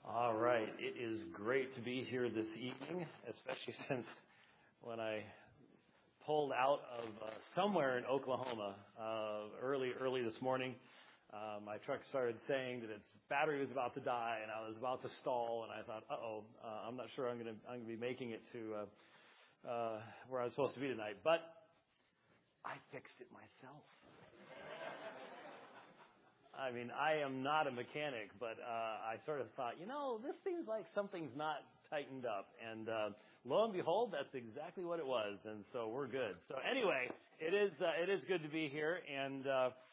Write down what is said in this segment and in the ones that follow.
All right. It is great to be here this evening, especially since when I pulled out of somewhere in Oklahoma early this morning, my truck started saying that its battery was about to die and I was about to stall, and I thought, I'm not sure I'm going to be making it to where I was supposed to be tonight. But I fixed it myself. I mean, I am not a mechanic, but I sort of thought, this seems like something's not tightened up. And lo and behold, that's exactly what it was. And so we're good. So anyway, it is good to be here. And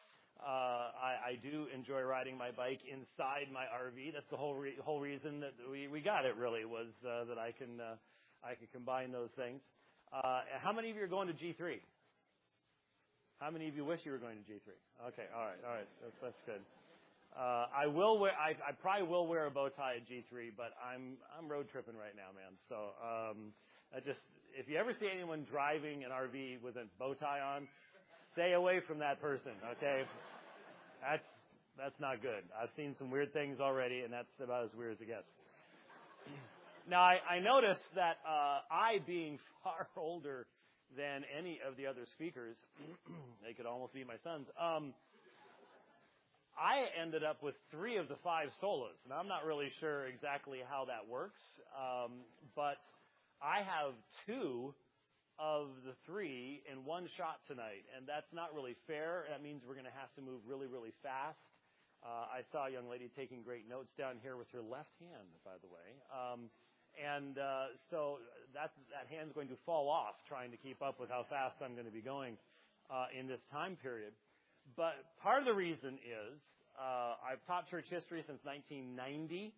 I do enjoy riding my bike inside my RV. That's the whole reason that we got it, really, was that I can combine those things. How many of you are going to G3? How many of you wish you were going to G3? Okay, all right. That's good. I probably will wear a bow tie at G3, but I'm road tripping right now, man. So if you ever see anyone driving an RV with a bow tie on, stay away from that person. Okay, that's not good. I've seen some weird things already, and that's about as weird as it gets. Now I noticed that I, being far older than any of the other speakers, they could almost be my sons. I ended up with 3 of the 5 solas, and I'm not really sure exactly how that works, but I have 2 of the 3 in one shot tonight, and that's not really fair. That means we're going to have to move really, really fast. I saw a young lady taking great notes down here with her left hand, by the way. So that hand's going to fall off trying to keep up with how fast I'm going to be going in this time period. But part of the reason is I've taught church history since 1990,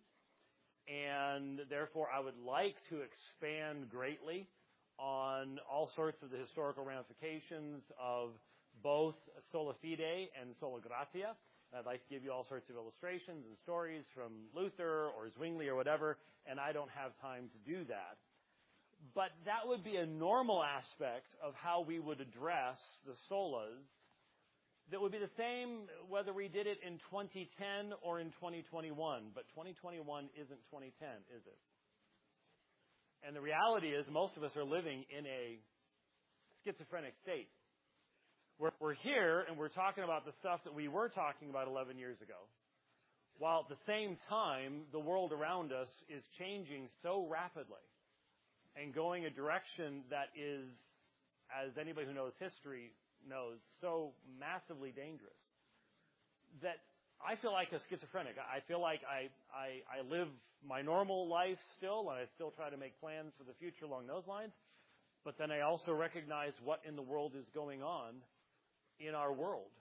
and therefore I would like to expand greatly on all sorts of the historical ramifications of both sola fide and sola gratia. I'd like to give you all sorts of illustrations and stories from Luther or Zwingli or whatever, and I don't have time to do that. But that would be a normal aspect of how we would address the solas that would be the same whether we did it in 2010 or in 2021. But 2021 isn't 2010, is it? And the reality is most of us are living in a schizophrenic state. We're here and we're talking about the stuff that we were talking about 11 years ago, while at the same time, the world around us is changing so rapidly and going a direction that is, as anybody who knows history knows, so massively dangerous that I feel like a schizophrenic. I feel like I live my normal life still, and I still try to make plans for the future along those lines, but then I also recognize what in the world is going on in our world.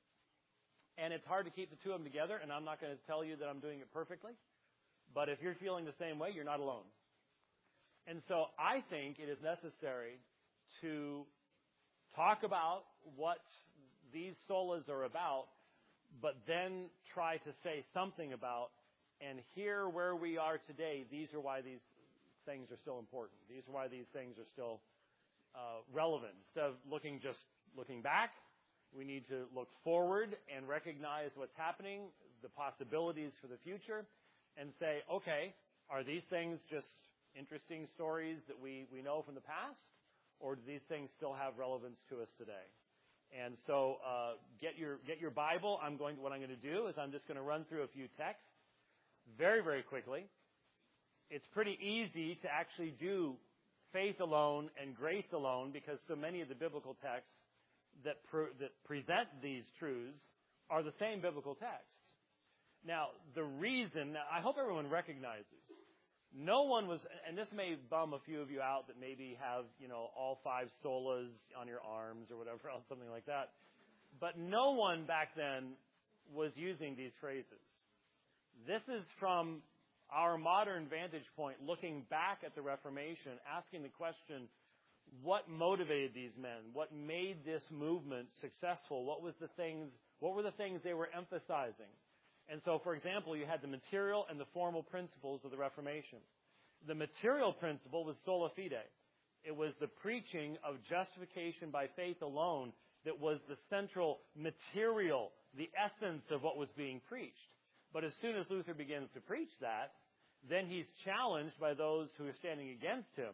And it's hard to keep the two of them together, and I'm not going to tell you that I'm doing it perfectly, but if you're feeling the same way, you're not alone. And so I think it is necessary to talk about what these solas are about, but then try to say something about, and here where we are today, these are why these things are still important. These are why these things are still relevant. Instead of looking back, we need to look forward and recognize what's happening, the possibilities for the future, and say, okay, are these things just interesting stories that we know from the past, or do these things still have relevance to us today? And so get your Bible. What I'm going to do is I'm just going to run through a few texts very, very quickly. It's pretty easy to actually do faith alone and grace alone because so many of the biblical texts that present these truths are the same biblical texts. Now, the reason, I hope everyone recognizes, no one was, and this may bum a few of you out that maybe have, all 5 solas on your arms or whatever else, something like that. But no one back then was using these phrases. This is from our modern vantage point, looking back at the Reformation, asking the question, what motivated these men? What made this movement successful? What were the things they were emphasizing? And so, for example, you had the material and the formal principles of the Reformation. The material principle was sola fide. It was the preaching of justification by faith alone that was the central material, the essence of what was being preached. But as soon as Luther begins to preach that, then he's challenged by those who are standing against him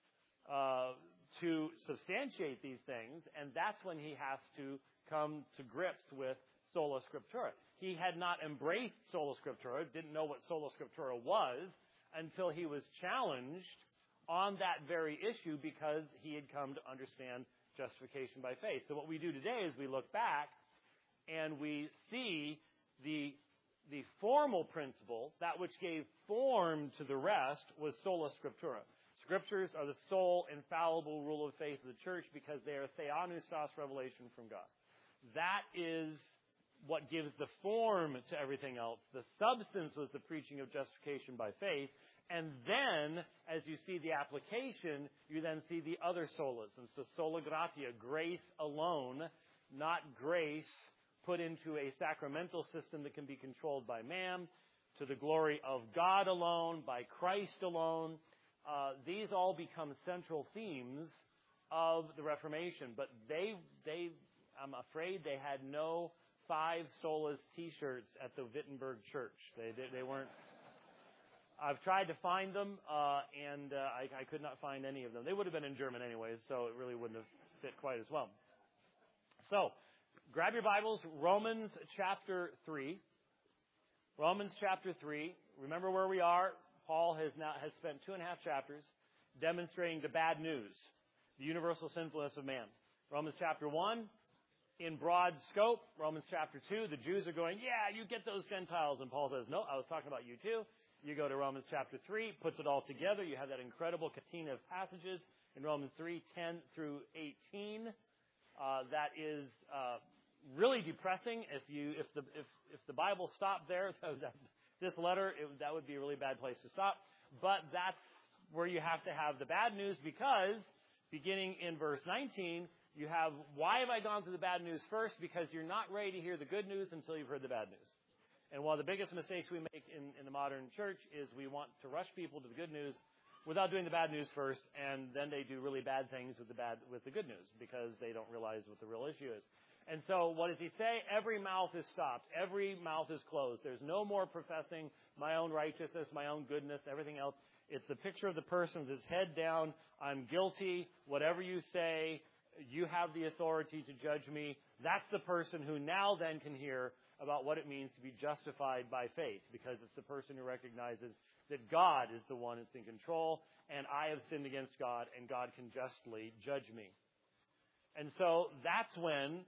to substantiate these things, and that's when he has to come to grips with sola scriptura. He had not embraced sola scriptura, didn't know what sola scriptura was, until he was challenged on that very issue because he had come to understand justification by faith. So what we do today is we look back and we see the formal principle, that which gave form to the rest, was sola scriptura. Scriptures are the sole infallible rule of faith of the church because they are theopneustos, revelation from God. That is what gives the form to everything else. The substance was the preaching of justification by faith. And then, as you see the application, you then see the other solas. And so sola gratia, grace alone, not grace put into a sacramental system that can be controlled by man, to the glory of God alone, by Christ alone. These all become central themes of the Reformation. But I'm afraid they had no 5 solas T-shirts at the Wittenberg Church. They weren't. I've tried to find them, and I could not find any of them. They would have been in German anyways, so it really wouldn't have fit quite as well. So, grab your Bibles, Romans chapter 3. Romans chapter 3. Remember where we are. Paul has spent 2.5 chapters demonstrating the bad news, the universal sinfulness of man. Romans chapter 1, in broad scope. Romans chapter 2, the Jews are going, yeah, you get those Gentiles. And Paul says, no, I was talking about you too. You go to Romans chapter 3, puts it all together. You have that incredible catena of passages in Romans 3, 10 through 18. That is really depressing. If the Bible stopped there, this letter, that would be a really bad place to stop. But that's where you have to have the bad news, because beginning in verse 19, you have, why have I gone through the bad news first? Because you're not ready to hear the good news until you've heard the bad news. And one of the biggest mistakes we make in the modern church is we want to rush people to the good news without doing the bad news first, and then they do really bad things with the good news because they don't realize what the real issue is. And so what does he say? Every mouth is stopped. Every mouth is closed. There's no more professing my own righteousness, my own goodness, everything else. It's the picture of the person with his head down. I'm guilty. Whatever you say, you have the authority to judge me. That's the person who now then can hear about what it means to be justified by faith, because it's the person who recognizes that God is the one that's in control, and I have sinned against God, and God can justly judge me. And so that's when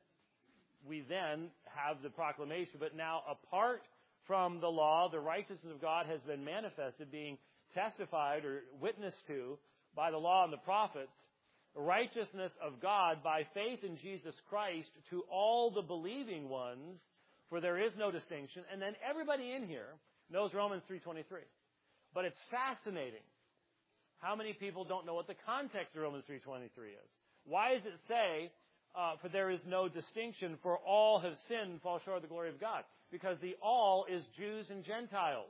we then have the proclamation. But now, apart from the law, the righteousness of God has been manifested, being testified or witnessed to by the law and the prophets, the righteousness of God by faith in Jesus Christ to all the believing ones, for there is no distinction. And then everybody in here knows Romans 3:23. But it's fascinating how many people don't know what the context of Romans 3:23 is. Why does it say, for there is no distinction, for all have sinned and fall short of the glory of God? Because the all is Jews and Gentiles.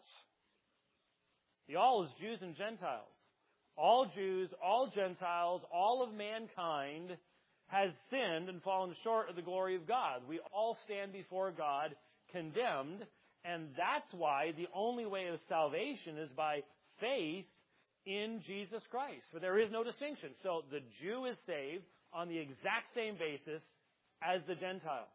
The all is Jews and Gentiles. All Jews, all Gentiles, all of mankind has sinned and fallen short of the glory of God. We all stand before God condemned, and that's why the only way of salvation is by faith in Jesus Christ. For there is no distinction. So the Jew is saved on the exact same basis as the Gentile.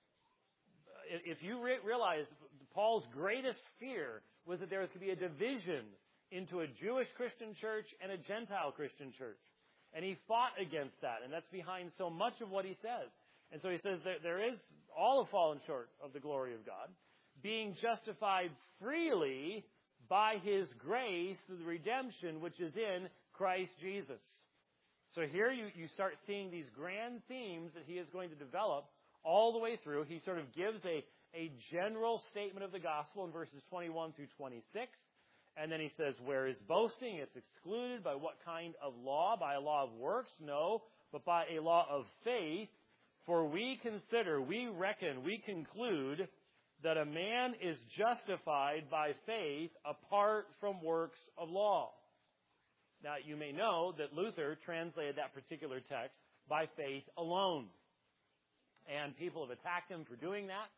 If you realize Paul's greatest fear was that there was going to be a division into a Jewish Christian church and a Gentile Christian church. And he fought against that, and that's behind so much of what he says. And so he says that there is, all have fallen short of the glory of God, being justified freely by his grace through the redemption which is in Christ Jesus. So here you start seeing these grand themes that he is going to develop all the way through. He sort of gives a general statement of the gospel in verses 21 through 26. And then he says, where is boasting? It's excluded. By what kind of law? By a law of works? No, but by a law of faith. For we reckon, we conclude that a man is justified by faith apart from works of law. Now, you may know that Luther translated that particular text by faith alone. And people have attacked him for doing that.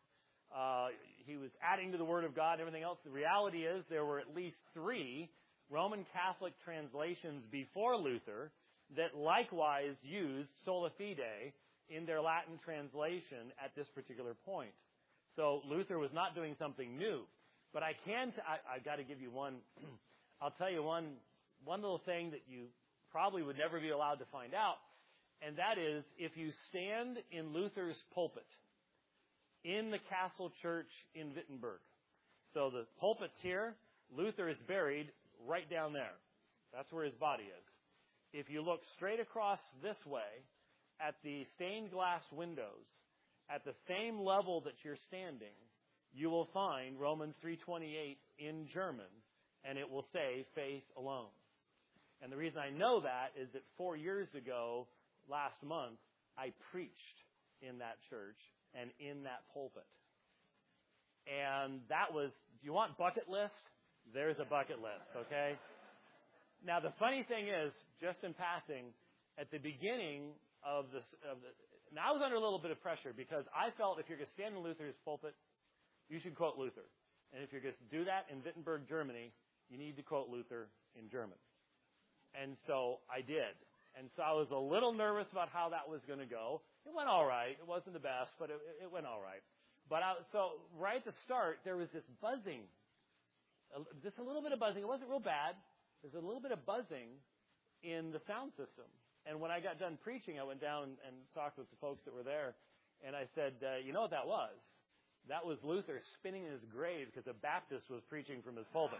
He was adding to the Word of God and everything else. The reality is there were at least 3 Roman Catholic translations before Luther that likewise used sola fide in their Latin translation at this particular point. So Luther was not doing something new. But I've got to give you one, I'll tell you one little thing that you probably would never be allowed to find out, and that is if you stand in Luther's pulpit in the Castle Church in Wittenberg. So the pulpit's here. Luther is buried right down there. That's where his body is. If you look straight across this way at the stained glass windows, at the same level that you're standing, you will find Romans 3:28 in German, and it will say faith alone. And the reason I know that is that 4 years ago, last month, I preached in that church and in that pulpit. And that was, do you want bucket list? There's a bucket list, okay? Now, the funny thing is, just in passing, at the beginning of this, now I was under a little bit of pressure because I felt if you're going to stand in Luther's pulpit, you should quote Luther. And if you're going to do that in Wittenberg, Germany, you need to quote Luther in German. And so I did. And so I was a little nervous about how that was going to go. It went all right. It wasn't the best, but it went all right. But so right at the start, there was this buzzing. Just a little bit of buzzing. It wasn't real bad. There's a little bit of buzzing in the sound system. And when I got done preaching, I went down and talked with the folks that were there. And I said, you know what that was? That was Luther spinning in his grave because a Baptist was preaching from his pulpit.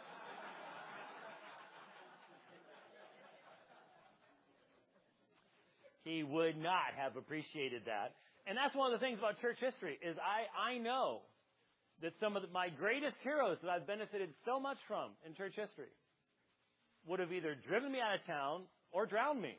He would not have appreciated that. And that's one of the things about church history is I know that some of my greatest heroes that I've benefited so much from in church history would have either driven me out of town or drowned me.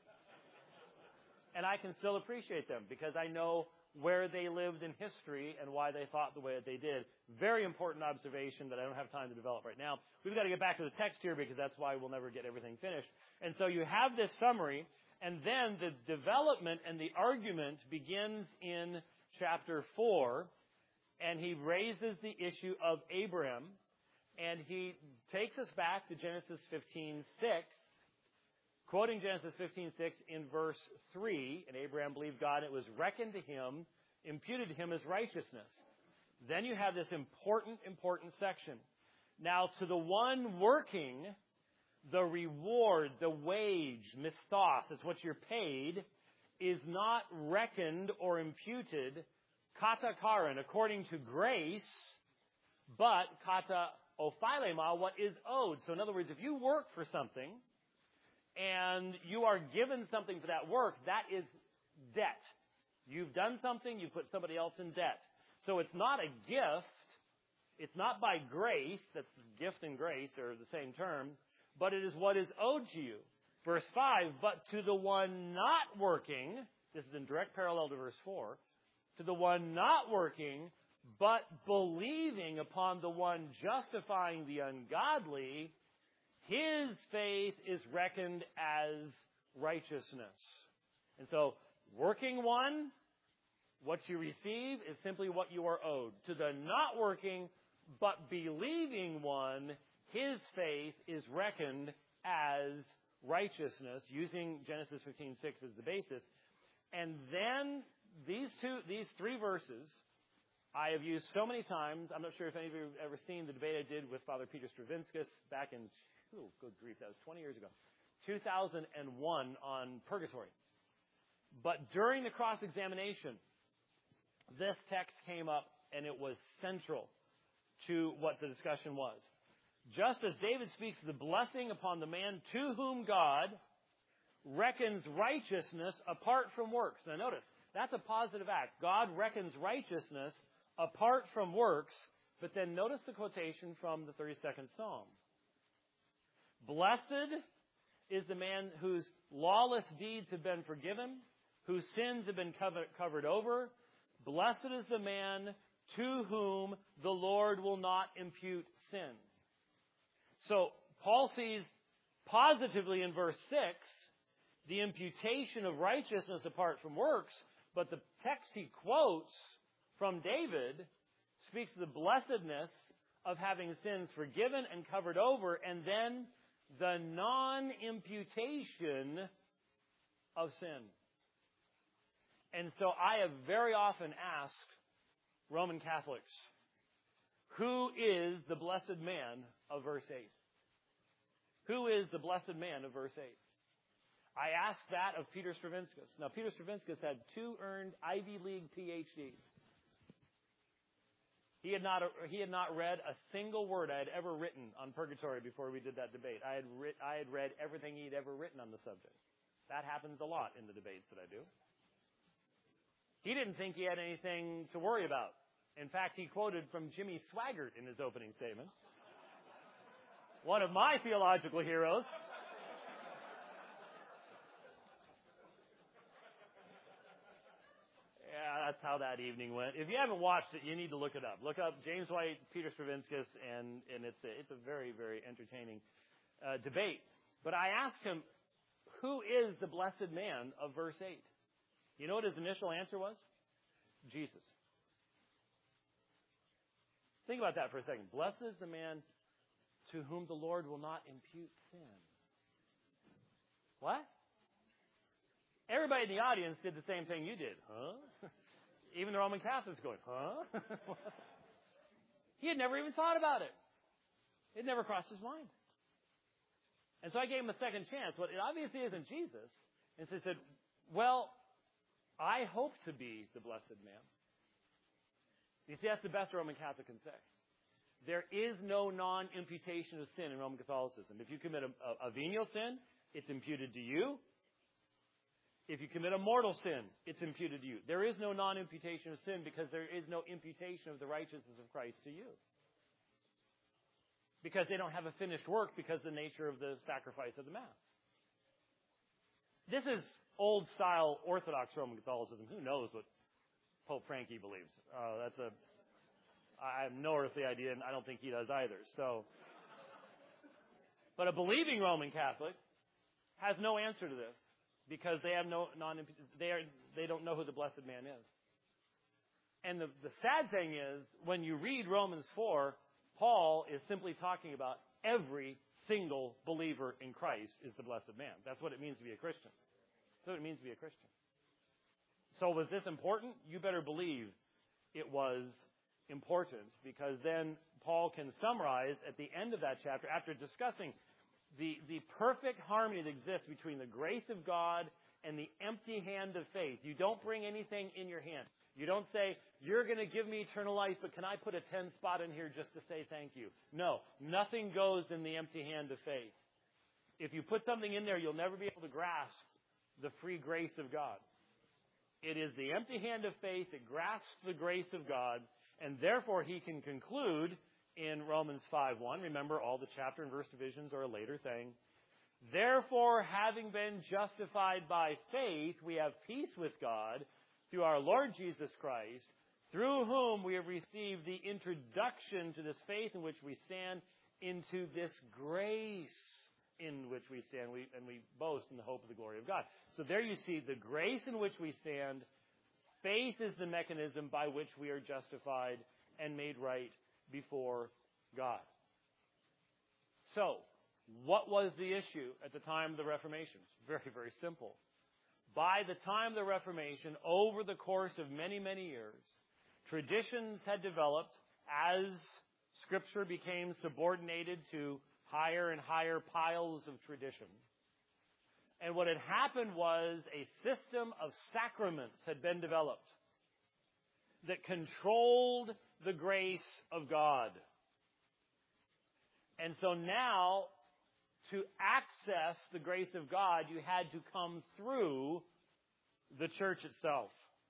And I can still appreciate them because I know where they lived in history and why they thought the way that they did. Very important observation that I don't have time to develop right now. We've got to get back to the text here because that's why we'll never get everything finished. And so you have this summary, and then the development and the argument begins in chapter 4, and he raises the issue of Abraham, and he takes us back to Genesis 15:6, quoting Genesis 15:6 in verse 3, and Abraham believed God, it was reckoned to him, imputed to him as righteousness. Then you have this important section. Now, to the one working, the reward, the wage, misthos, it's what you're paid, is not reckoned or imputed, kata karan, according to grace, but kata ophailema, what is owed. So in other words, if you work for something, and you are given something for that work, that is debt. You've done something, you put somebody else in debt. So it's not a gift, it's not by grace, that's gift and grace are the same term, but it is what is owed to you. Verse 5, but to the one not working, this is in direct parallel to verse 4, to the one not working, but believing upon the one justifying the ungodly, his faith is reckoned as righteousness. And so, working one, what you receive is simply what you are owed. To the not working, but believing one, his faith is reckoned as righteousness, using Genesis 15:6 as the basis. And then these 3 verses I have used so many times. I'm not sure if any of you have ever seen the debate I did with Father Peter Stravinskas back in, good grief, that was 20 years ago, 2001 on purgatory. But during the cross-examination, this text came up, and it was central to what the discussion was. Just as David speaks the blessing upon the man to whom God reckons righteousness apart from works. Now notice, that's a positive act. God reckons righteousness apart from works, but then notice the quotation from the 32nd Psalm. Blessed is the man whose lawless deeds have been forgiven, whose sins have been covered over. Blessed is the man to whom the Lord will not impute sin. So Paul sees positively in verse 6 the imputation of righteousness apart from works, but the text he quotes from David speaks of the blessedness of having sins forgiven and covered over, and then the non-imputation of sin. And so I have very often asked Roman Catholics, who is the blessed man of verse 8? Who is the blessed man of verse 8? I asked that of Peter Stravinskas. Now, Peter Stravinskas had 2 earned Ivy League PhDs. He had not read a single word I had ever written on purgatory before we did that debate. I had read everything he'd ever written on the subject. That happens a lot in the debates that I do. He didn't think he had anything to worry about. In fact, he quoted from Jimmy Swaggart in his opening statement, one of my theological heroes. Yeah, that's how that evening went. If you haven't watched it, you need to look it up. Look up James White, Peter Stravinskas, and it's a very, very entertaining debate. But I asked him, who is the blessed man of verse 8? You know what his initial answer was? Jesus. Think about that for a second. Blessed is the man to whom the Lord will not impute sin. What? Everybody in the audience did the same thing you did. Huh? Even the Roman Catholics going, huh? He had never even thought about it. It never crossed his mind. And so I gave him a second chance. Well, it obviously isn't Jesus. And so he said, well, I hope to be the blessed man. You see, that's the best a Roman Catholic can say. There is no non-imputation of sin in Roman Catholicism. If you commit a venial sin, it's imputed to you. If you commit a mortal sin, it's imputed to you. There is no non-imputation of sin because there is no imputation of the righteousness of Christ to you. Because they don't have a finished work because of the nature of the sacrifice of the Mass. This is old-style Orthodox Roman Catholicism. Who knows what Pope Frankie believes? I have no earthly idea, and I don't think he does either. But a believing Roman Catholic has no answer to this because they have they don't know who the blessed man is. And the sad thing is, when you read Romans 4, Paul is simply talking about every single believer in Christ is the blessed man. That's what it means to be a Christian. That's what it means to be a Christian. So was this important? You better believe it was important, because then Paul can summarize at the end of that chapter, after discussing the perfect harmony that exists between the grace of God and the empty hand of faith. You don't bring anything in your hand. You don't say, you're going to give me eternal life, but can I put a 10 spot in here just to say thank you? No, nothing goes in the empty hand of faith. If you put something in there, you'll never be able to grasp the free grace of God. It is the empty hand of faith that grasps the grace of God, and therefore he can conclude in Romans 5:1. Remember, all the chapter and verse divisions are a later thing. Therefore, having been justified by faith, we have peace with God through our Lord Jesus Christ, through whom we have received the introduction to this faith in which we stand, into this grace in which we stand, and we boast in the hope of the glory of God. So there you see the grace in which we stand. Faith is the mechanism by which we are justified and made right before God. So, what was the issue at the time of the Reformation? Very, very simple. By the time of the Reformation, over the course of many, many years, traditions had developed as Scripture became subordinated to higher and higher piles of tradition. And what had happened was a system of sacraments had been developed that controlled the grace of God. And so now, to access the grace of God, you had to come through the church itself.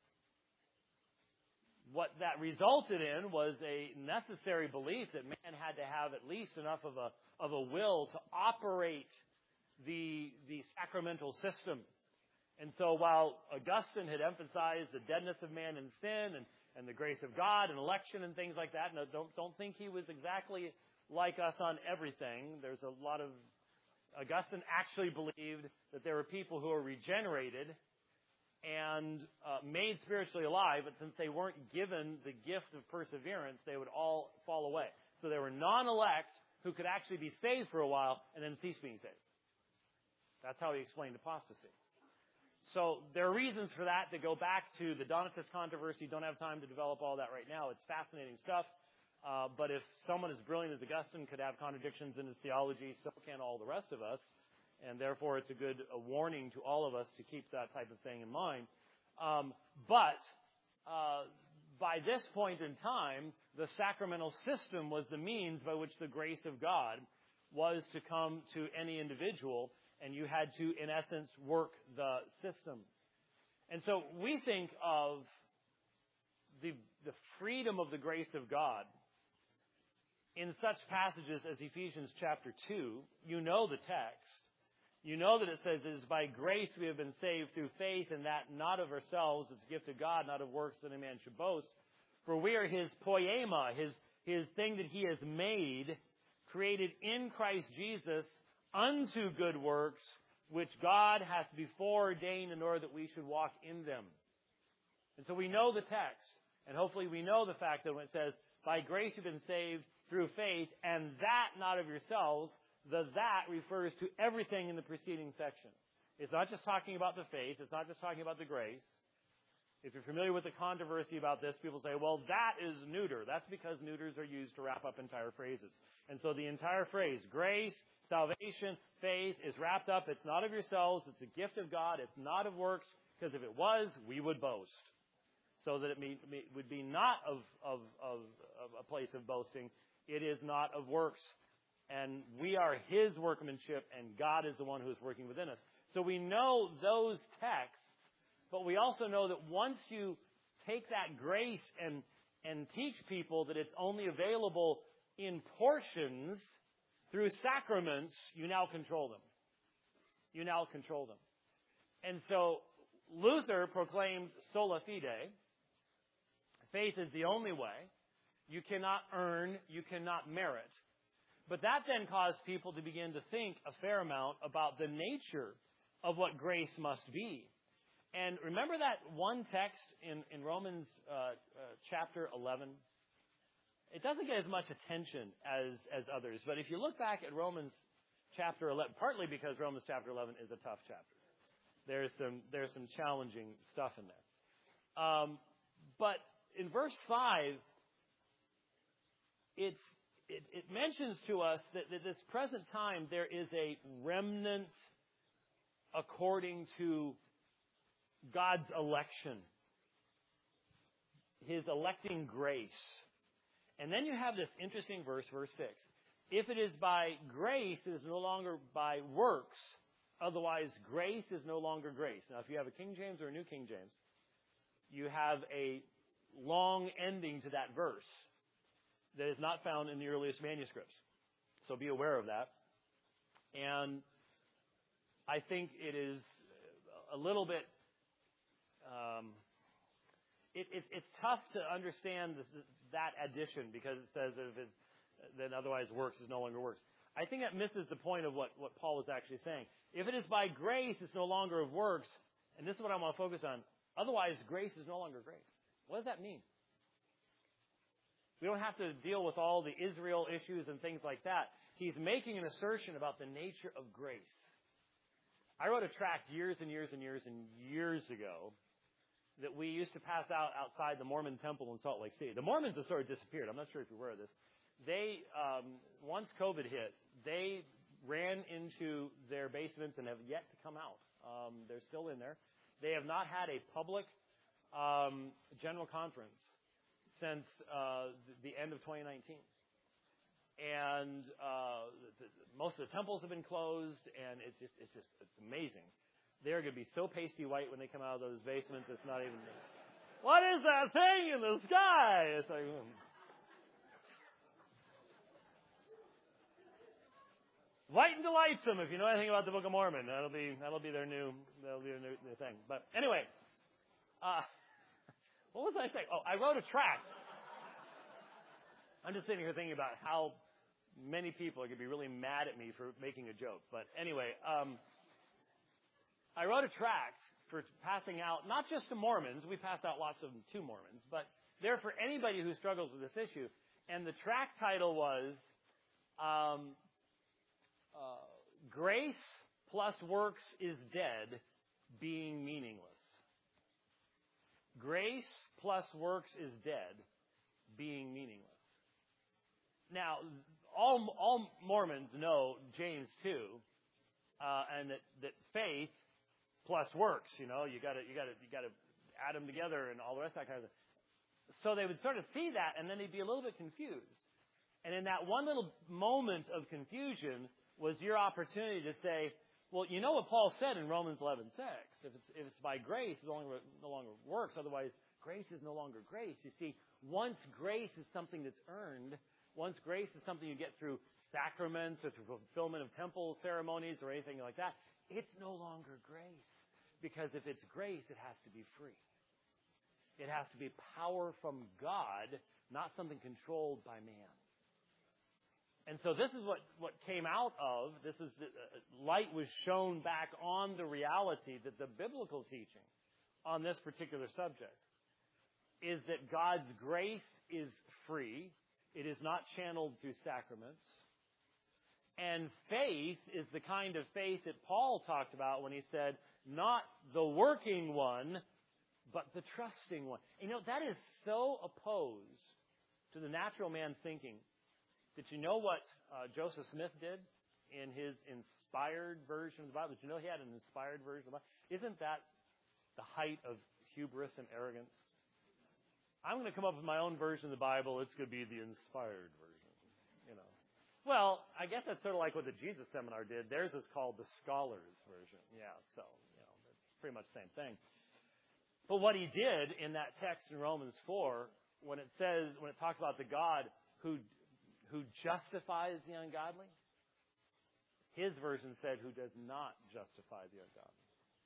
What that resulted in was a necessary belief that man had to have at least enough of a will to operate the sacramental system. And so while Augustine had emphasized the deadness of man in sin and the grace of God and election and things like that, no, don't think he was exactly like us on everything. There's a lot of... Augustine actually believed that there were people who were regenerated and made spiritually alive, but since they weren't given the gift of perseverance, they would all fall away. So they were non-elect who could actually be saved for a while and then cease being saved. That's how he explained apostasy. So there are reasons for that go back to the Donatist controversy. Don't have time to develop all that right now. It's fascinating stuff. But if someone as brilliant as Augustine could have contradictions in his theology, so can all the rest of us. And therefore, it's a good warning to all of us to keep that type of thing in mind. But by this point in time, the sacramental system was the means by which the grace of God was to come to any individual, and you had to, in essence, work the system. And so we think of the freedom of the grace of God in such passages as Ephesians chapter 2. You know the text. You know that it says, it is by grace we have been saved through faith, and that not of ourselves, it's a gift of God, not of works that a man should boast. For we are his poema, his thing that he has made, created in Christ Jesus unto good works, which God hath before ordained in order that we should walk in them. And so we know the text, and hopefully we know the fact that when it says, by grace you've been saved through faith, and that not of yourselves, the that refers to everything in the preceding section. It's not just talking about the faith. It's not just talking about the grace. If you're familiar with the controversy about this, people say, well, that is neuter. That's because neuters are used to wrap up entire phrases. And so the entire phrase, grace, salvation, faith, is wrapped up. It's not of yourselves. It's a gift of God. It's not of works, because if it was, we would boast. So that it would be not of a place of boasting. It is not of works. And we are his workmanship, and God is the one who is working within us. So we know those texts, but we also know that once you take that grace and teach people that it's only available in portions through sacraments, you now control them. You now control them. And so Luther proclaimed sola fide. Faith is the only way. You cannot earn, you cannot merit. But that then caused people to begin to think a fair amount about the nature of what grace must be. And remember that one text in Romans chapter 11? It doesn't get as much attention as others. But if you look back at Romans chapter 11, partly because Romans chapter 11 is a tough chapter. There's some challenging stuff in there. But in verse 5, it mentions to us that at this present time there is a remnant according to God's election, his electing grace. And then you have this interesting verse 6. If it is by grace, it is no longer by works. Otherwise, grace is no longer grace. Now, if you have a King James or a New King James, you have a long ending to that verse that is not found in the earliest manuscripts. So be aware of that. And I think it is a little bit, it's tough to understand that addition, because it says that otherwise works is no longer works. I think that misses the point of what Paul is actually saying. If it is by grace, it's no longer of works, and this is what I want to focus on. Otherwise, grace is no longer grace. What does that mean? We don't have to deal with all the Israel issues and things like that. He's making an assertion about the nature of grace. I wrote a tract years and years and years and years ago that we used to pass out outside the Mormon temple in Salt Lake City. The Mormons have sort of disappeared. I'm not sure if you're aware of this. They, once COVID hit, they ran into their basements and have yet to come out. They're still in there. They have not had a public general conference since the end of 2019. And most of the temples have been closed, and it's amazing. They're going to be so pasty white when they come out of those basements, it's not even, what is that thing in the sky? It's like, Light and delightsome, if you know anything about the Book of Mormon. That'll be their new thing. But anyway, what was I saying? Oh, I wrote a tract. I'm just sitting here thinking about how many people are going to be really mad at me for making a joke. But anyway, I wrote a tract for passing out, not just to Mormons. We passed out lots of them to Mormons, but they're for anybody who struggles with this issue. And the tract title was Grace plus Works is Dead, Being Meaningless. Grace plus works is dead, being meaningless. Now, all Mormons know James 2, and that faith plus works, you got to add them together and all the rest of that kind of thing. So they would sort of see that, and then they'd be a little bit confused. And in that one little moment of confusion was your opportunity to say, well, you know what Paul said in Romans 11:6. If it's by grace, it no longer works. Otherwise, grace is no longer grace. You see, once grace is something that's earned, once grace is something you get through sacraments or through fulfillment of temple ceremonies or anything like that, it's no longer grace. Because if it's grace, it has to be free. It has to be power from God, not something controlled by man. And so this is what came out of, light was shown back on the reality that the biblical teaching on this particular subject is that God's grace is free. It is not channeled through sacraments. And faith is the kind of faith that Paul talked about when he said, not the working one, but the trusting one. That is so opposed to the natural man thinking. Did you know what Joseph Smith did in his inspired version of the Bible? Did you know he had an inspired version of the Bible? Isn't that the height of hubris and arrogance? I'm going to come up with my own version of the Bible. It's going to be the inspired version. Well, I guess that's sort of like what the Jesus Seminar did. Theirs is called the Scholars version. Yeah, so, it's pretty much the same thing. But what he did in that text in Romans 4, when it talks about the God who justifies the ungodly, his version said who does not justify the ungodly.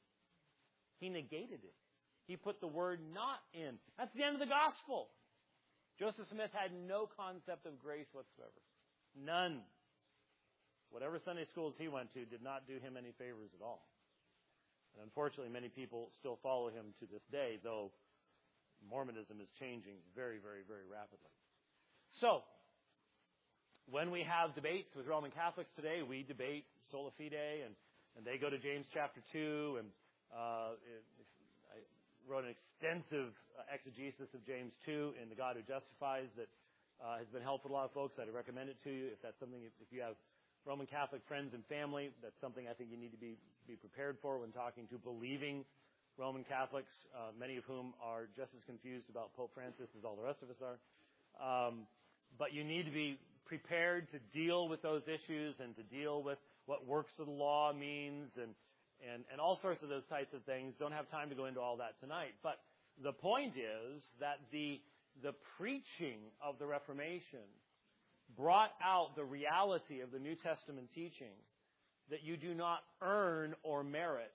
He negated it. He put the word not in. That's the end of the gospel. Joseph Smith had no concept of grace whatsoever. None. Whatever Sunday schools he went to did not do him any favors at all. And unfortunately, many people still follow him to this day, though Mormonism is changing very, very, very rapidly. So, when we have debates with Roman Catholics today, we debate sola fide, and they go to James chapter 2, and I wrote an extensive exegesis of James 2 in The God Who Justifies that has been helpful to a lot of folks. I'd recommend it to you if that's something, if you have Roman Catholic friends and family, that's something I think you need to be prepared for when talking to believing Roman Catholics, many of whom are just as confused about Pope Francis as all the rest of us are. But you need to be prepared to deal with those issues and to deal with what works of the law means and all sorts of those types of things. Don't have time to go into all that tonight. But the point is that the preaching of the Reformation brought out the reality of the New Testament teaching that you do not earn or merit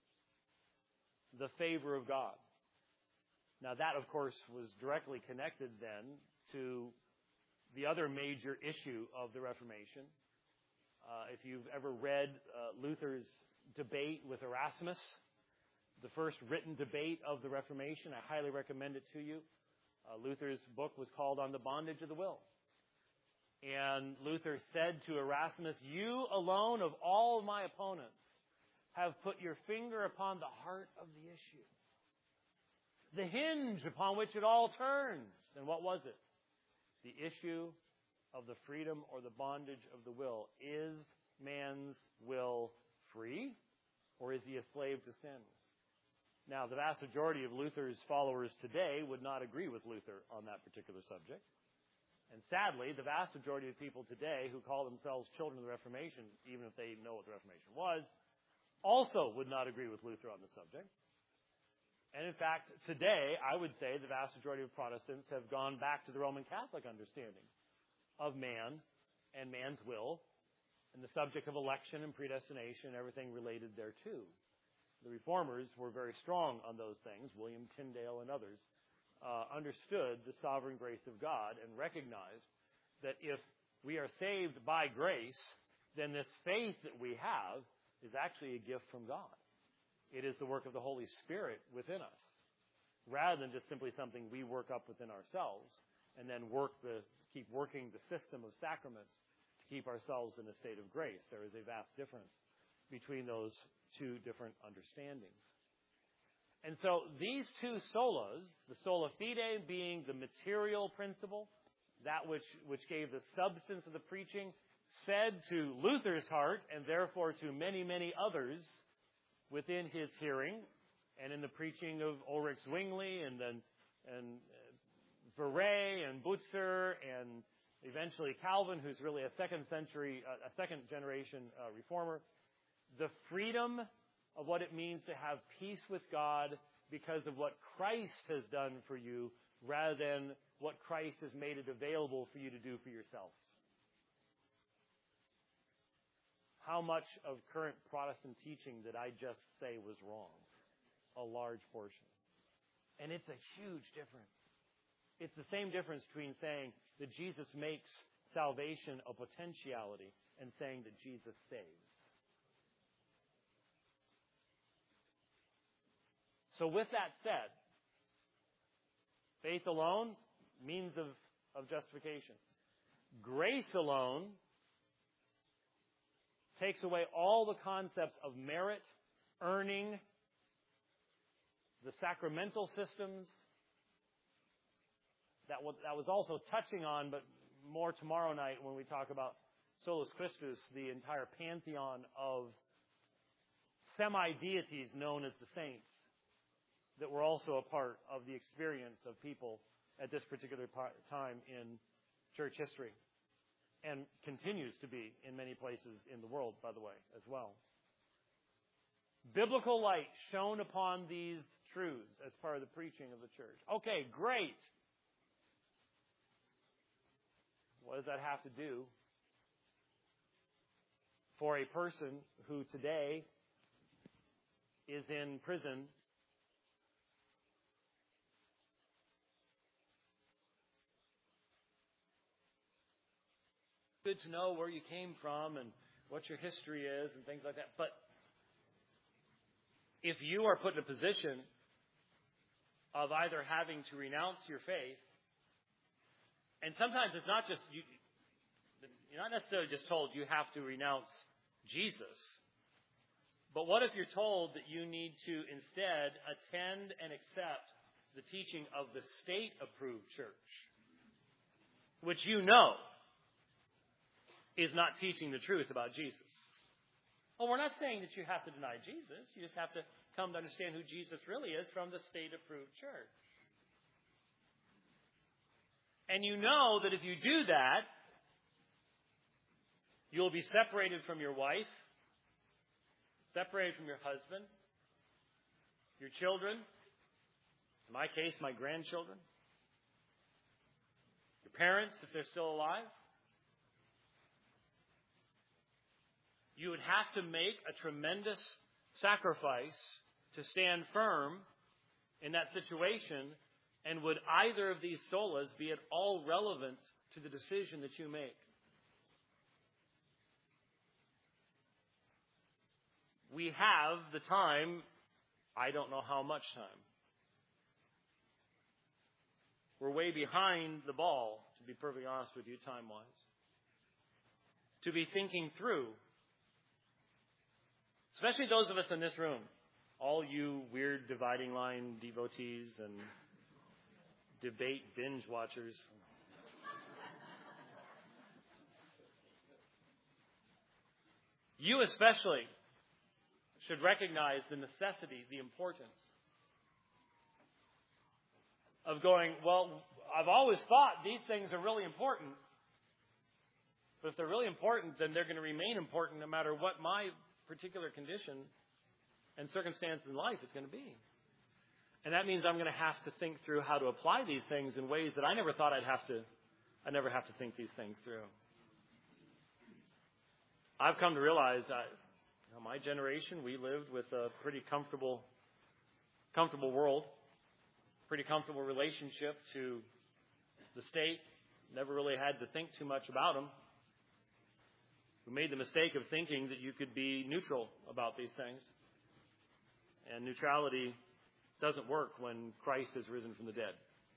the favor of God. Now that, of course, was directly connected then to the other major issue of the Reformation. If you've ever read Luther's debate with Erasmus, the first written debate of the Reformation, I highly recommend it to you. Luther's book was called On the Bondage of the Will. And Luther said to Erasmus, "You alone of all my opponents have put your finger upon the heart of the issue, the hinge upon which it all turns." And what was it? The issue of the freedom or the bondage of the will. Is man's will free, or is he a slave to sin? Now, the vast majority of Luther's followers today would not agree with Luther on that particular subject. And sadly, the vast majority of people today who call themselves children of the Reformation, even if they know what the Reformation was, also would not agree with Luther on the subject. And in fact, today, I would say the vast majority of Protestants have gone back to the Roman Catholic understanding of man and man's will and the subject of election and predestination and everything related thereto. The Reformers were very strong on those things. William Tyndale and others understood the sovereign grace of God and recognized that if we are saved by grace, then this faith that we have is actually a gift from God. It is the work of the Holy Spirit within us, rather than just simply something we work up within ourselves and then keep working the system of sacraments to keep ourselves in a state of grace. There is a vast difference between those two different understandings. And so these two solas, the sola fide being the material principle, that which gave the substance of the preaching, said to Luther's heart, and therefore to many, many others within his hearing, and in the preaching of Ulrich Zwingli and Verret and Butzer and eventually Calvin, who's really a second generation reformer, the freedom of what it means to have peace with God because of what Christ has done for you, rather than what Christ has made it available for you to do for yourself. How much of current Protestant teaching did I just say was wrong? A large portion. And it's a huge difference. It's the same difference between saying that Jesus makes salvation a potentiality and saying that Jesus saves. So with that said, faith alone, means of justification. Grace alone takes away all the concepts of merit, earning, the sacramental systems. That was also touching on, but more tomorrow night when we talk about Solus Christus, the entire pantheon of semi-deities known as the saints that were also a part of the experience of people at this particular time in church history, and continues to be in many places in the world, by the way, as well. Biblical light shone upon these truths as part of the preaching of the church. Okay, great. What does that have to do for a person who today is in prison good to know where you came from and what your history is and things like that. But if you are put in a position of either having to renounce your faith, and sometimes it's not just, you're not necessarily just told you have to renounce Jesus. But what if you're told that you need to instead attend and accept the teaching of the state-approved church, which you know is not teaching the truth about Jesus? Well, we're not saying that you have to deny Jesus. You just have to come to understand who Jesus really is from the state-approved church. And you know that if you do that, you'll be separated from your wife, separated from your husband, your children, in my case, my grandchildren, your parents, if they're still alive. You would have to make a tremendous sacrifice to stand firm in that situation. And would either of these solas be at all relevant to the decision that you make? We have the time. I don't know how much time. We're way behind the ball, to be perfectly honest with you, time-wise, to be thinking through. Especially those of us in this room, all you weird dividing line devotees and debate binge watchers. You especially should recognize the necessity, the importance of going, well, I've always thought these things are really important. But if they're really important, then they're going to remain important no matter what my particular condition and circumstance in life is going to be. And that means I'm going to have to think through how to apply these things in ways that I never thought I'd never have to think these things through. I've come to realize my generation, we lived with a pretty comfortable world, pretty comfortable relationship to the state. Never really had to think too much about them. We made the mistake of thinking that you could be neutral about these things. And neutrality doesn't work when Christ is risen from the dead.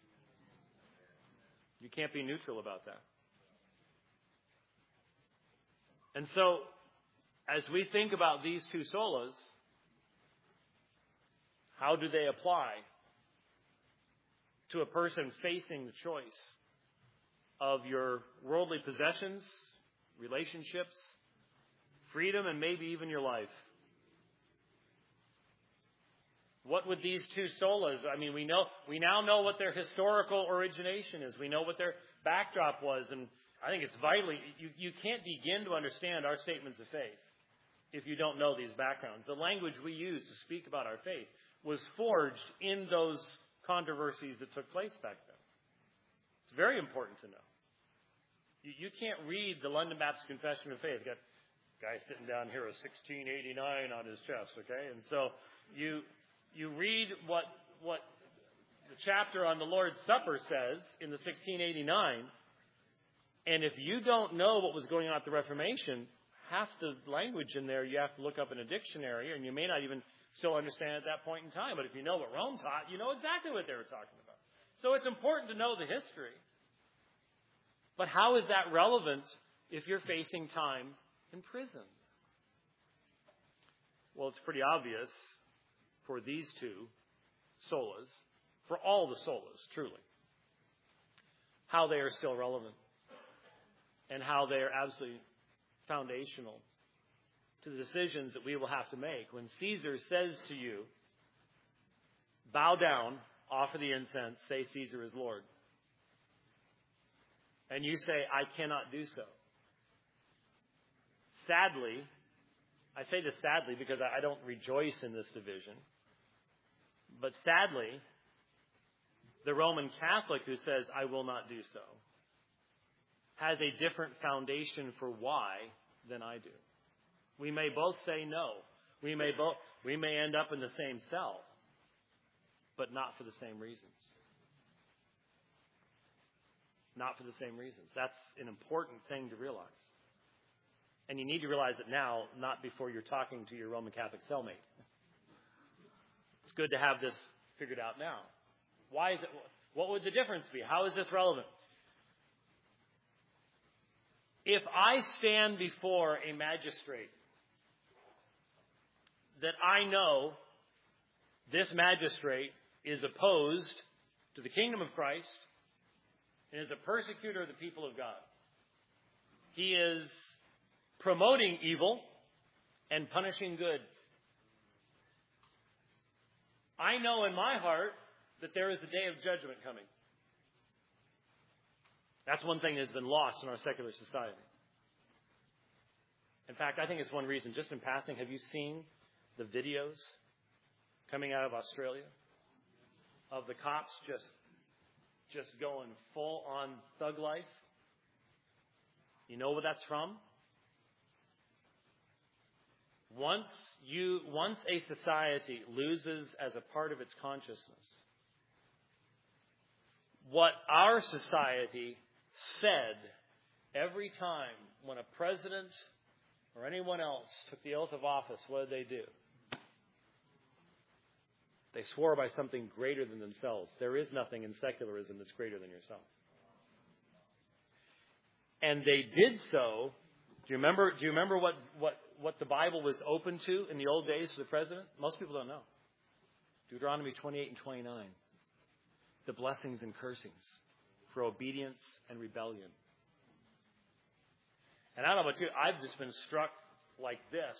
You can't be neutral about that. And so, as we think about these two solas, how do they apply to a person facing the choice of your worldly possessions, relationships, freedom, and maybe even your life? What would these two solas, we now know what their historical origination is. We know what their backdrop was, and I think it's vitally, you can't begin to understand our statements of faith if you don't know these backgrounds. The language we use to speak about our faith was forged in those controversies that took place back then. It's very important to know. You can't read the London Baptist Confession of Faith. Got a guy sitting down here with 1689 on his chest, okay? And so you read what the chapter on the Lord's Supper says in the 1689, and if you don't know what was going on at the Reformation, half the language in there you have to look up in a dictionary, and you may not even still understand at that point in time. But if you know what Rome taught, you know exactly what they were talking about. So it's important to know the history. But how is that relevant if you're facing time in prison? Well, it's pretty obvious for these two solas, for all the solas, truly, how they are still relevant and how they are absolutely foundational to the decisions that we will have to make. When Caesar says to you, bow down, offer the incense, say Caesar is Lord, and you say, I cannot do so. Sadly, I say this sadly because I don't rejoice in this division, but sadly, the Roman Catholic who says, I will not do so, has a different foundation for why than I do. We may both say no. We may end up in the same cell, but not for the same reasons. Not for the same reasons. That's an important thing to realize. And you need to realize it now, not before you're talking to your Roman Catholic cellmate. It's good to have this figured out now. Why is it? What would the difference be? How is this relevant? If I stand before a magistrate that I know this magistrate is opposed to the kingdom of Christ and is a persecutor of the people of God, he is promoting evil and punishing good, I know in my heart that there is a day of judgment coming. That's one thing that's been lost in our secular society. In fact, I think it's one reason. Just in passing, have you seen the videos coming out of Australia of the cops just going full on thug life? You know where that's from? Once a society loses as a part of its consciousness what our society said every time when a president or anyone else took the oath of office, what did they do? They swore by something greater than themselves. There is nothing in secularism that's greater than yourself. And they did so. Do you remember what the Bible was open to in the old days for the president? Most people don't know. Deuteronomy 28 and 29. The blessings and cursings for obedience and rebellion. And I don't know about you, I've just been struck like this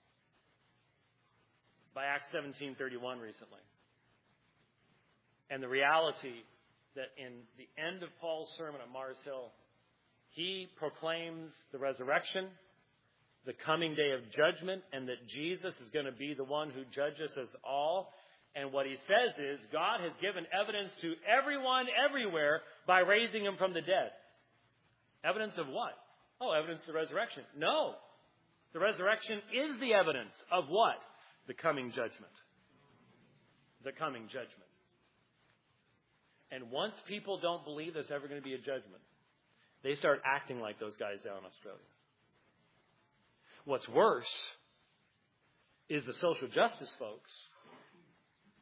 by Acts 17:31 recently. And the reality that in the end of Paul's sermon at Mars Hill, he proclaims the resurrection, the coming day of judgment, and that Jesus is going to be the one who judges us all. And what he says is, God has given evidence to everyone, everywhere, by raising him from the dead. Evidence of what? Oh, evidence of the resurrection. No. The resurrection is the evidence of what? The coming judgment. The coming judgment. And once people don't believe there's ever going to be a judgment, they start acting like those guys down in Australia. What's worse is the social justice folks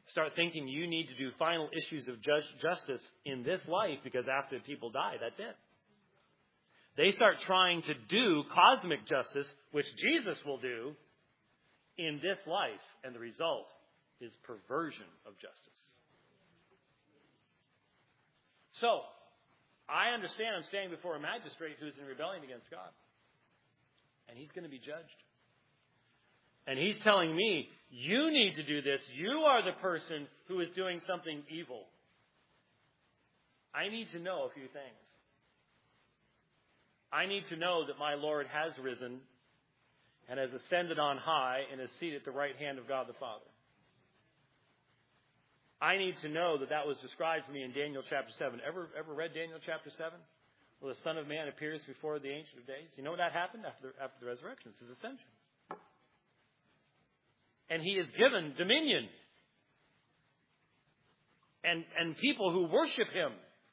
start thinking you need to do final issues of justice in this life because after people die, that's it. They start trying to do cosmic justice, which Jesus will do, in this life. And the result is perversion of justice. So, I understand I'm standing before a magistrate who's in rebellion against God. And he's going to be judged. And he's telling me, you need to do this. You are the person who is doing something evil. I need to know a few things. I need to know that my Lord has risen and has ascended on high and is seated at the right hand of God the Father. I need to know that that was described for me in Daniel chapter 7. Ever read Daniel chapter 7? Where the Son of Man appears before the Ancient of Days. You know what that happened after the resurrection? It's his ascension. And he is given dominion. And people who worship him.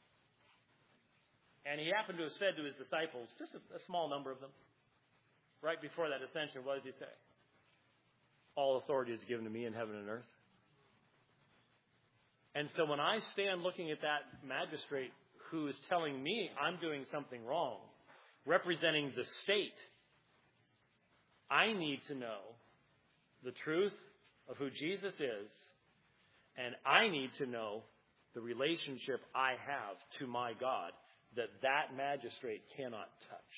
And he happened to have said to his disciples, just a small number of them, right before that ascension, what does he say? All authority is given to me in heaven and earth. And so when I stand looking at that magistrate who is telling me I'm doing something wrong, representing the state, I need to know the truth of who Jesus is, and I need to know the relationship I have to my God that magistrate cannot touch.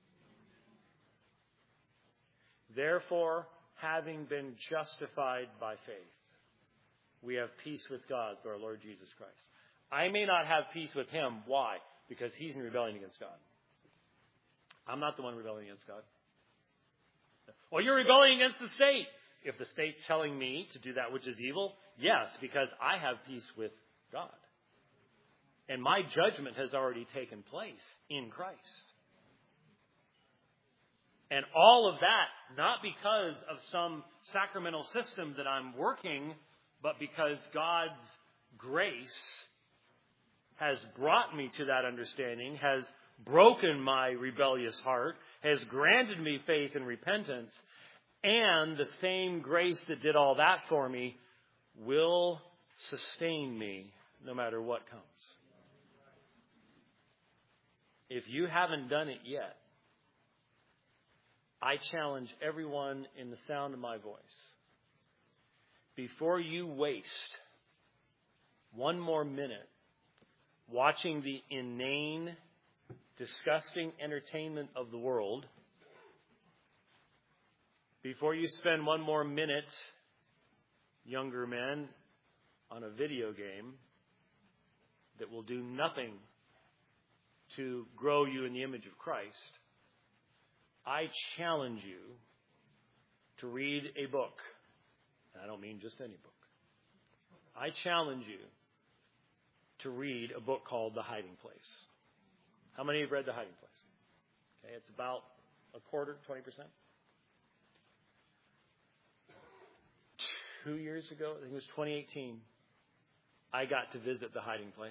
Therefore, having been justified by faith, we have peace with God through our Lord Jesus Christ. I may not have peace with him. Why? Because he's in rebellion against God. I'm not the one rebelling against God. Well, you're rebelling against the state. If the state's telling me to do that which is evil, yes, because I have peace with God. And my judgment has already taken place in Christ. And all of that, not because of some sacramental system that I'm working, but because God's grace has brought me to that understanding, has broken my rebellious heart, has granted me faith and repentance, and the same grace that did all that for me will sustain me no matter what comes. If you haven't done it yet, I challenge everyone in the sound of my voice. Before you waste one more minute watching the inane, disgusting entertainment of the world, before you spend one more minute, younger men, on a video game that will do nothing to grow you in the image of Christ, I challenge you to read a book. And I don't mean just any book. I challenge you to read a book called The Hiding Place. How many have read The Hiding Place? Okay, it's about a quarter, 20%. 2 years ago, I think it was 2018, I got to visit The Hiding Place.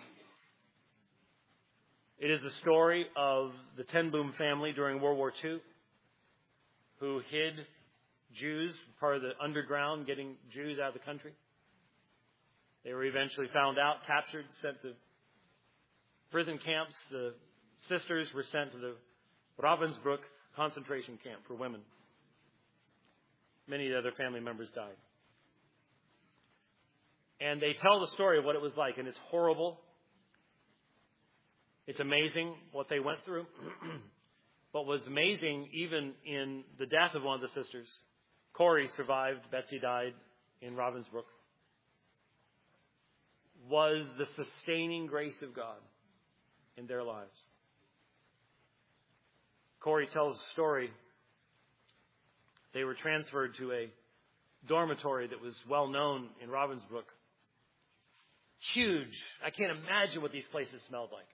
It is the story of the Ten Boom family during World War II who hid Jews, part of the underground, getting Jews out of the country. They were eventually found out, captured, sent to prison camps. The sisters were sent to the Ravensbrück concentration camp for women. Many of the other family members died. And they tell the story of what it was like, and it's horrible. It's amazing what they went through. What was amazing, even in the death of one of the sisters, Corrie survived, Betsy died in Ravensbrück, was the sustaining grace of God in their lives. Corrie tells a story. They were transferred to a dormitory that was well known in Ravensbrück. Huge. I can't imagine what these places smelled like.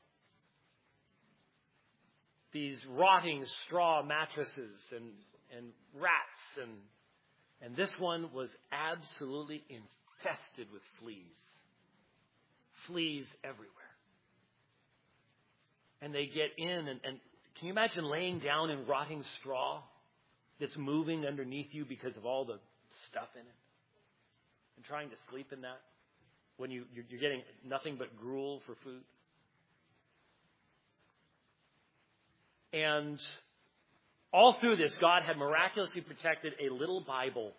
These rotting straw mattresses and rats. And this one was absolutely infested with fleas. Fleas everywhere. And they get in and can you imagine laying down in rotting straw that's moving underneath you because of all the stuff in it? and trying to sleep in that when you're getting nothing but gruel for food? And all through this, God had miraculously protected a little Bible.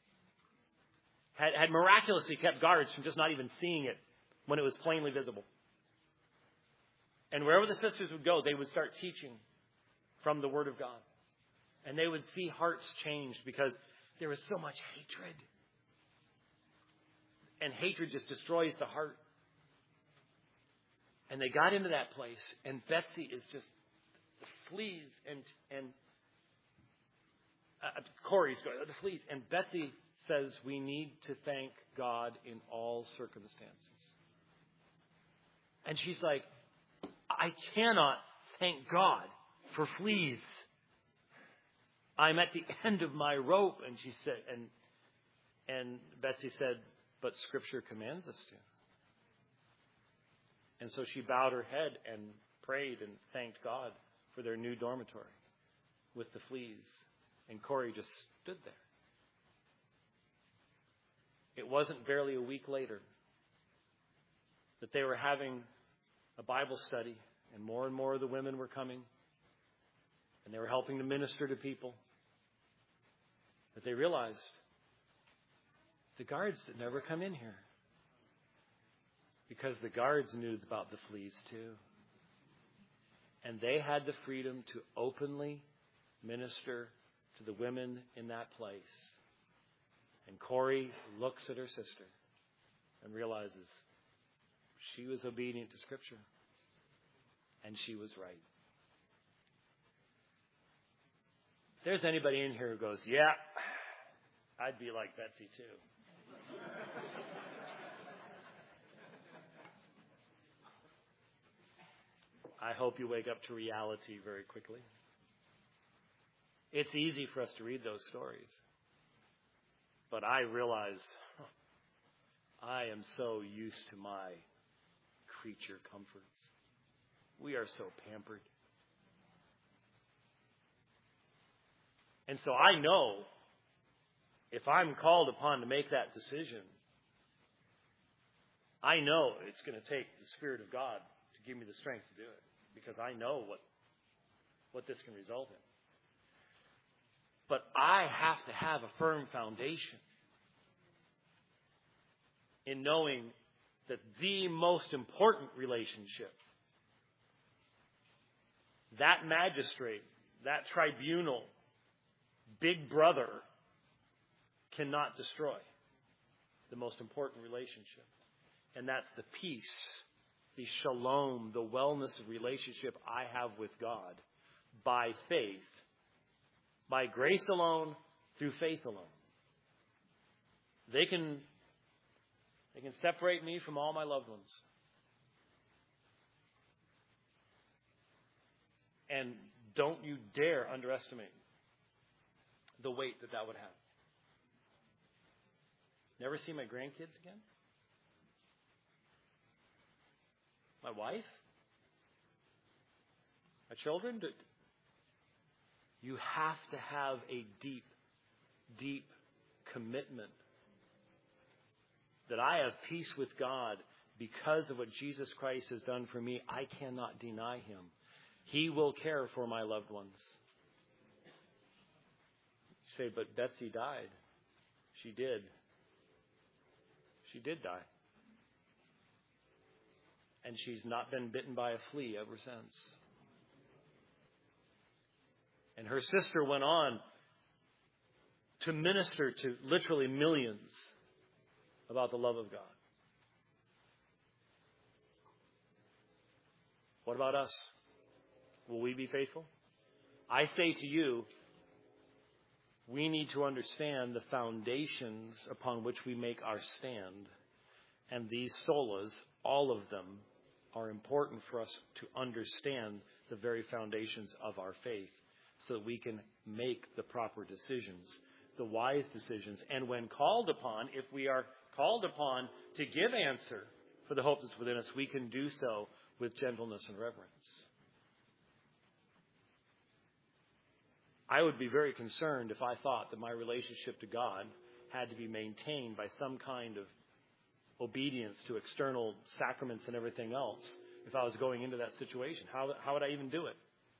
Had miraculously kept guards from just not even seeing it when it was plainly visible. And wherever the sisters would go, they would start teaching from the Word of God. And they would see hearts changed because there was so much hatred. And hatred just destroys the heart. And they got into that place, and Betsy is just the fleas, and Corey's going, the fleas. And Betsy says we need to thank God in all circumstances. And she's like, I cannot thank God for fleas. I'm at the end of my rope. And she said, and Betsy said, but Scripture commands us to. And so she bowed her head and prayed and thanked God for their new dormitory with the fleas. And Corey just stood there. It wasn't barely a week later that they were having a Bible study, and more of the women were coming, and they were helping to minister to people. But they realized the guards did never come in here, because the guards knew about the fleas too. And they had the freedom to openly minister to the women in that place. And Corey looks at her sister and realizes she was obedient to Scripture. And she was right. If there's anybody in here who goes, yeah, I'd be like Betsy too. I hope you wake up to reality very quickly. It's easy for us to read those stories. But I realize I am so used to my creature comforts. We are so pampered. And so I know if I'm called upon to make that decision, I know it's going to take the Spirit of God to give me the strength to do it, because I know what this can result in. But I have to have a firm foundation in knowing that the most important relationship, that magistrate, that tribunal, big brother, cannot destroy the most important relationship. And that's the peace, the shalom, the wellness of relationship I have with God by faith, by grace alone, through faith alone. They can separate me from all my loved ones. And don't you dare underestimate the weight that would have. Never see my grandkids again? My wife? My children? You have to have a deep, deep commitment that I have peace with God because of what Jesus Christ has done for me. I cannot deny Him. He will care for my loved ones. You say, but Betsy died. She did. She did die. And she's not been bitten by a flea ever since. And her sister went on to minister to literally millions about the love of God. What about us? Will we be faithful? I say to you, we need to understand the foundations upon which we make our stand. And these solas, all of them, are important for us to understand the very foundations of our faith so that we can make the proper decisions, the wise decisions. And when called upon, if we are called upon to give answer for the hope that's within us, we can do so with gentleness and reverence. I would be very concerned if I thought that my relationship to God had to be maintained by some kind of obedience to external sacraments and everything else, if I was going into that situation, how would I even do it?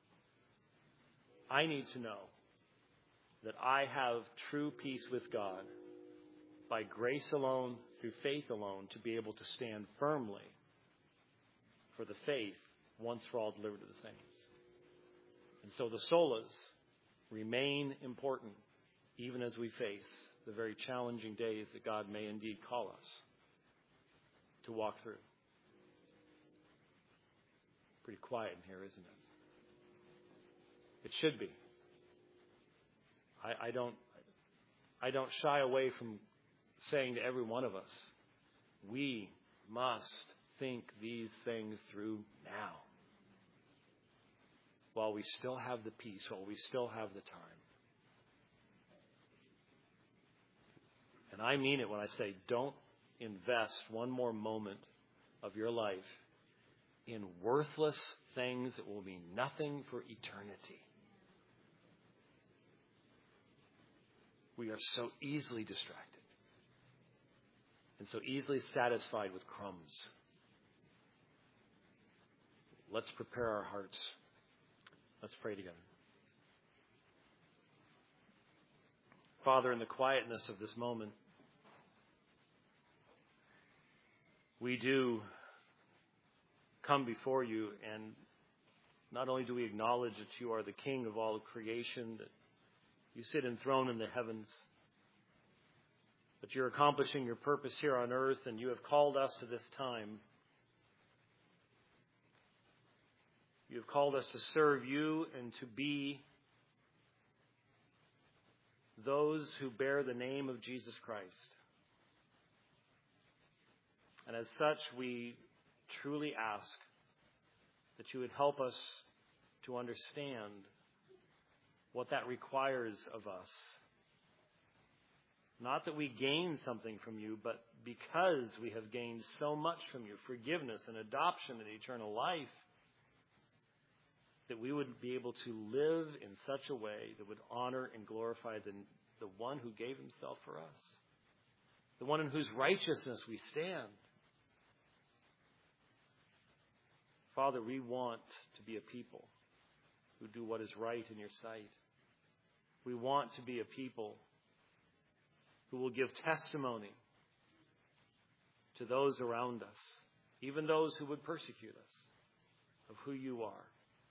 I need to know that I have true peace with God by grace alone, through faith alone, to be able to stand firmly for the faith once for all delivered to the saints. And so the solas remain important even as we face the very challenging days that God may indeed call us to walk through. Pretty quiet in here, isn't it? It should be. I don't shy away from saying to every one of us, we must think these things through now, while we still have the peace, while we still have the time. And I mean it when I say, don't invest one more moment of your life in worthless things that will mean nothing for eternity. We are so easily distracted and so easily satisfied with crumbs. Let's prepare our hearts. Let's pray together. Father, in the quietness of this moment, we do come before you, and not only do we acknowledge that you are the King of all of creation, that you sit enthroned in the heavens, but you're accomplishing your purpose here on earth, and you have called us to this time. You have called us to serve you and to be those who bear the name of Jesus Christ. And as such, we truly ask that you would help us to understand what that requires of us. Not that we gain something from you, but because we have gained so much from you, forgiveness and adoption and eternal life, that we would be able to live in such a way that would honor and glorify the one who gave himself for us, the one in whose righteousness we stand. Father, we want to be a people who do what is right in your sight. We want to be a people who will give testimony to those around us, even those who would persecute us, of who you are.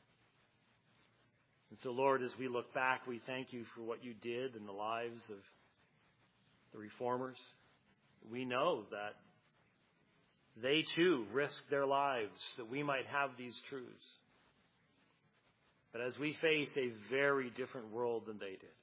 And so, Lord, as we look back, we thank you for what you did in the lives of the reformers. We know that they too risked their lives that we might have these truths. But as we face a very different world than they did,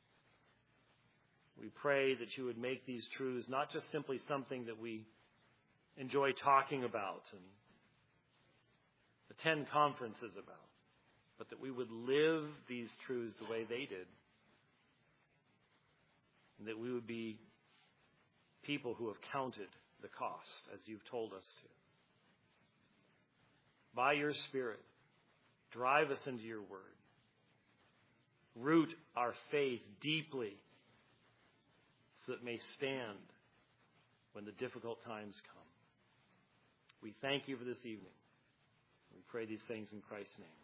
we pray that you would make these truths not just simply something that we enjoy talking about and attend conferences about, but that we would live these truths the way they did, and that we would be people who have counted the cost as you've told us to. By your Spirit, drive us into your word. Root our faith deeply so that it may stand when the difficult times come. We thank you for this evening. We pray these things in Christ's name.